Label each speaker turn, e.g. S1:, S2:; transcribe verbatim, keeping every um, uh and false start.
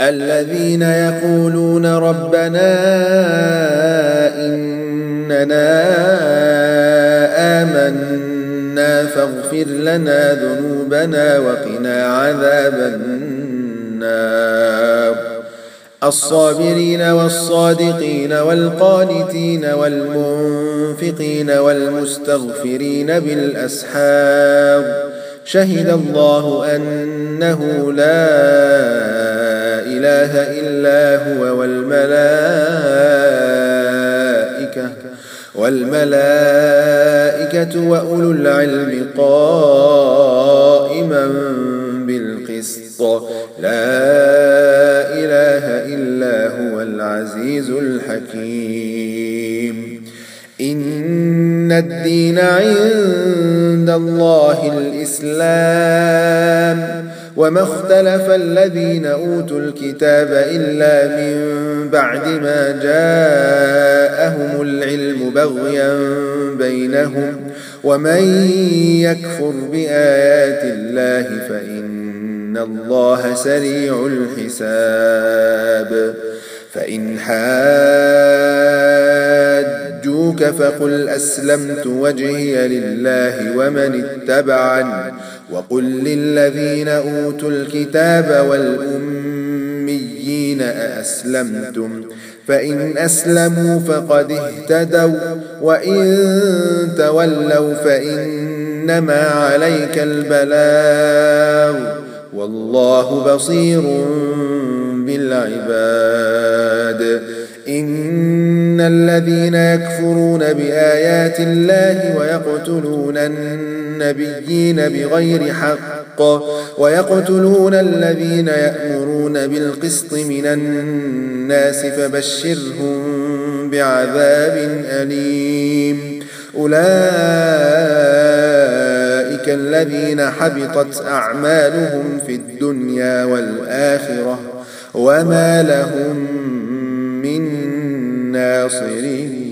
S1: الذين يقولون ربنا إننا آمنا فاغفر لنا ذنوبنا وقنا عذاب النار الصابرين والصادقين والقانتين والمنفقين والمستغفرين بالأسحار شهد الله أنه لا إله إلا هو والملائكة والملائكة وأولو العلم قائما بالقسط لا إله إلا هو العزيز الحكيم إن الدين عند الله الإسلام وما اختلف الذين أوتوا الكتاب إلا من بعد ما جاءهم العلم بغيا بينهم ومن يكفر بآيات الله فإن الله سريع الحساب فإن حاجوك فقل أسلمت وجهي لله ومن اتبعني وقل للذين أوتوا الكتاب والأميين أأسلمتم فإن أسلموا فقد اهتدوا وإن تولوا فإنما عليك البلاغ والله بصير بالعباد إن الذين يكفرون بآيات الله ويقتلون النبيين بغير حق ويقتلون الذين يأمرون بالقسط من الناس فبشرهم بعذاب أليم أولئك الذين حبطت أعمالهم في الدنيا والآخرة وما لهم من ناصرين.